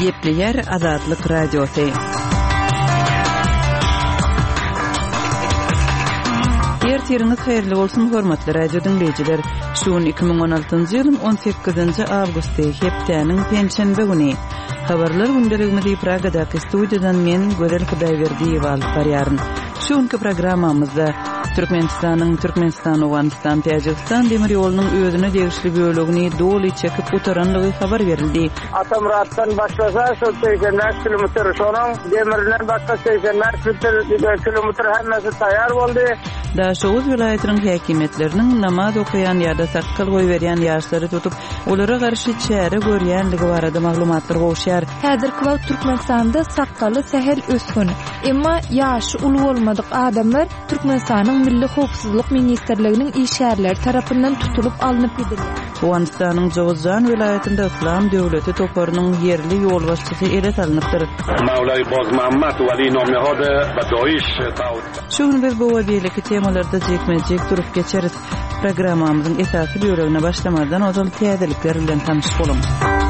Gepleyer Azadlyk Radiosu. Ertiriniz hayırlı olsun hormatly radio dinleyijiler. Şuun 2016-njy ýylyň 18-nji awgusty hepdeniň penşenbe güni. Habarlar gündeligini Pragadaky studiýadan men Gözel Hudaýberdiýew alyp barýaryn. Şuňky programmamyzda Türkmenistan, Awganistan, Tajikistan demir ýolunyň özüne degişli bölegini doly çekip otaranlygy habar berildi. Atamratdan başlasa şu 80 kilometr soňra demirden başga 80 kilometr hemmesi taýar boldy. Daşoğuz vilayetinin häkimetleriniň namaz okuyan ýa-da sakkal goý berýän ýaşlary tutup, olara garşy çäre görýänligi barada maglumatlar goşýar. Häzirki wagt Türkmenistanda sakkaly sehel ösgün. Emma ýaşy uly bolmadyk adamlar Türkmenistanyň Milli Howpsuzlyk Ministrliginiň işgärleri tarapyndan tutulup alınıp gidilýär. Awganistanyň Jowzjan vilayetinde Islam döwleti toparynyň yerli ýol başçysy ele salynypdyr. Mawlay Bozmammat wali nomyhady Badoiş taýt. Şuň biz bu wagtylykdy temalarda jekmejek durup geçeriz. Programmamyzyň esasy bölegine başlamadan ozal täzelikler bilen tanyşyp bolýar.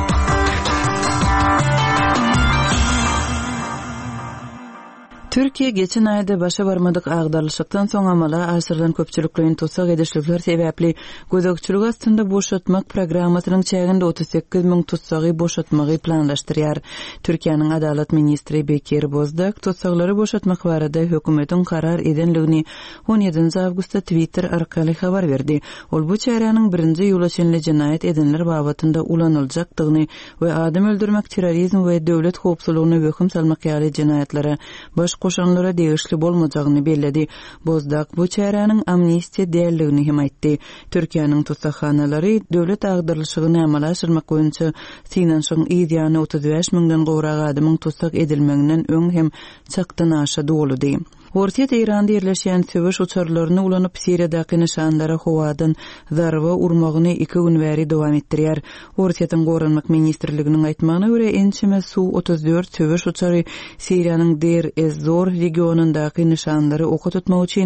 Türkiýe geçen aýda başa barmadyk agdarlykdan soň amala asyrdan köpçülikliň tutsak edişlikler sebäpli gözegçilik astynda boşatmak programmasynyň çäginde 38 000 tutsagy boşatmagy planlaşdyrýar. Türkiýanyň Adalet ministri Bekir Bozdak tutsaklary boşatmak barada hökümetiň karar edenligini 17 awgustda Twitter arkaly habar berdi. Ol bu çäranyň 1-nji ýyla çenli jinaýat edenler babatynda ulanyljakdygyny we adam öldürmek, terrorizm we döwlet howpsuzlygyna hökm salmak ýaly jinaýatlara baş koşanlara degişli bolmajagyny belledi. Bozdak bu çäranyň amnistiýa däldigini hem aýtdy. Türkiýanyň tutsakhanalary döwlet agdarlyşygyny amala aşyrmak boýunça finansiýan ýa-da 35 000-den gowrak adamyň tutsak edilmeginden öň hem çakdan aşa doludy. Orta Eýranda ýerleşýän söwüş uçarlaryny ulanyp Siriýadaky nişanlara howadan zarba urmagyny 2 gün bäri dowam etdirýär. Ortaýyň Goranmak ministrliginiň aýtmagyna görä ençeme suw 34 söwüş uçary Siriýanyň Deir ez-Zor regionundaky nişanlary oka tutmak üçin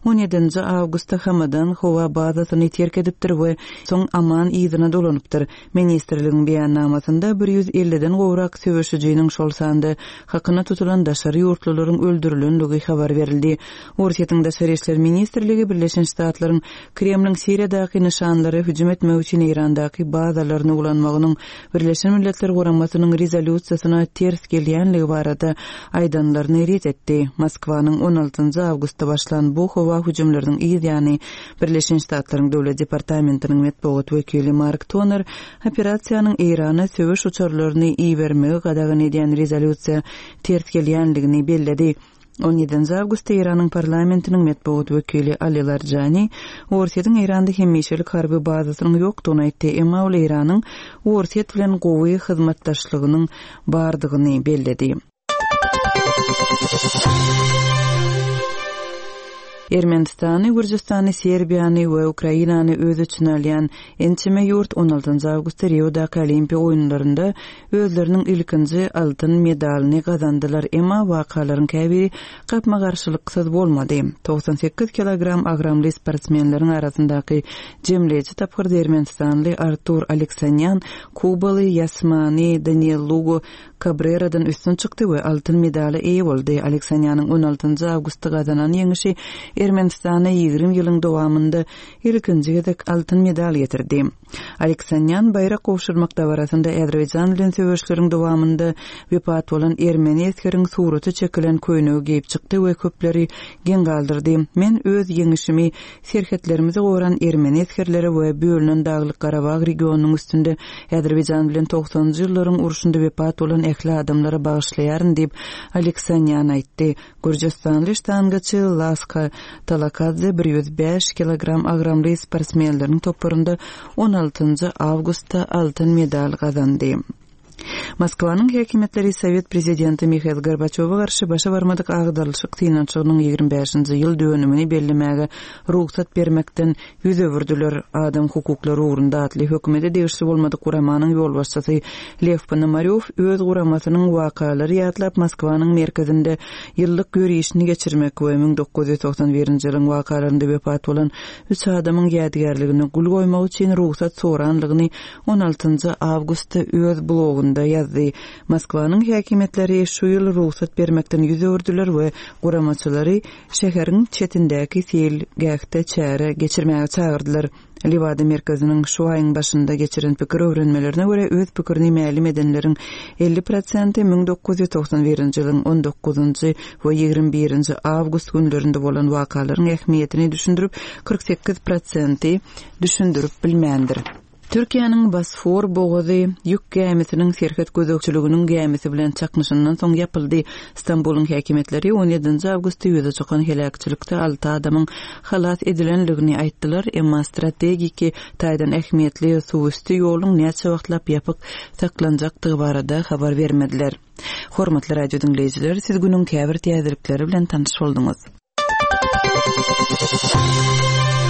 17 awgustda hamadan howa bazasyny terk edipdir we soň aman ýyzyna dolanypdyr. Ministrligiň beýannamasynda 150-den gowrak söwüşçüjiniň şol sandy hakyna tutulan daşary ýurtlaryň öldürilenligi habar verildi. Ortaýyň Daşary işler ministrligi Birleşen Ştatlaryň Kremliň Siriýadaky nişanlary hüjüm etmek üçin Eýrandaky bazalaryny ulanmagynyň Birleşen Milletler Guramasynyň rezolýusiýasyna ters gelýänligi barada aýdanlaryny ret etdi. Moskwanyň 16 awgustda başlan bu howa hüjümleriniň ýa-ni Birleşen Ştatlaryň döwlet departamentiniň medeniýet wekili Mark Toner operasiýanyň Eýrana söwüş uçarlaryny iýermegi gadagyn edýän rezolýusiýa ters gelýänligini belledi. 17 awgustda Eýranyň parlamentiniň medeniýet wekili Ali Larjani Ortaýyň Eýranda hemmeşelik harby bazasynyň ýokdugyny aýtdy. Emma ol Eýranyň Ortaýy bilen gowy hyzmatdaşlygynyň bardygyny belledi. Ermenistany, Gürjistany, Serbiýany we Ukrainany öz içine alýan ençeme ýurt 16 awgustda Rio'daky Olimpiýa oýunlarynda özleriniň ilkinji altyn medalyny gazandylar. Emma wakalaryň käbiri gapma garşylyksız bolmady. 98 kilogram agramly sportsmenleriň arasyndaky jemleýici tapgyrda Ermenistanly Artur Aleksanyan Kubaly Yasmani Daniellugo Cabreradan üstün çykdy we altyn medaly eýe boldy. Aleksanyanyň 16 awgustda gazanan ýeňişi Ermenistana 20 ýylyň dowamynda ilkinji gezek altyn medal getirdi. Aleksanyan bayrak gowşurmak dabarasynda Azerbaýjan bilen söwüşleriň dowamynda wepat bolan Ermeni eskeriň suraty çekilen köýnegi giyip çykdy we köpleri gen galdyrdy. Men öz ýeňişimi serhetlerimizi goran Ermeni eskerleri we bölünen Daglyk Garabag regionunyň üstünde Azerbaýjan bilen 90-njy ýyllaryň uruşynda wepat bolan ähli adamlara bagyşlaýaryn diýip Aleksanyan aýtdy. Gürjistanly ştangaçy Laska Talakadze 105 kilogram agramly sportsmenleriň toparynda 16 awgustda altyn medal gazandy. Moskwanyň häkimetleri Sowet prezidenti Mikhail Gorbaçowa garşy başa barmadyk agdarlyşyk finansiýanyň 25-nji ýyl dönümini bellemege ruhsat bermekden ýüz öwürdiler. Adam hukuklary ugrunda atly hökümete degişli bolmadyk guramanyň ýol başçysy Lev Ponomaryow öz guramasynyň wakalary ýatlap Moskwanyň merkezinde ýyllyk görýüşini geçirmek we 1991-nji ýylyň wakalarynda wepat bolan 3 adamyň ýadygärligine gul goýmak üçin ruhsat soranlygyny 16 awgustda öz blogunda blogunda ýazdy. Moskwanyň häkimetleri şu ýyl ruhsat bermekden ýüz ördüler we guramaçylary şäheriň çetindäki selgäkde çäre geçirmäge çagyrdylar. Lewada merkeziniň şu aýyň başynda geçiren pikir öwrenmelerine görä öz pikirini mälim edenleriň 50% 1991-nji ýylyň 19-njy we 21-nji awgust günlerinde bolan wakalaryň ähmiýetini düşündirip 48% düşündirip bilmändir. Türkiýanyň Bosfor bogazy ýük gemisiniň serket gözegçiliginiň gemisi bilen çakmışyndan soň ýapyldy. Istanbulyň häkimetleri 17-nji awgustda ýüze çykan helakçylykda 6 adamyň halat edilenligini aýtdylar, emma strategiki taýdan ähmiýetli suwüsti ýoluň näçe wagtlap ýapyk saklanjakdygy barada habar bermediler. Hormatly radio dinleýijiler, siz günüň käbir täzelikleri bilen tanyş bolduňyz.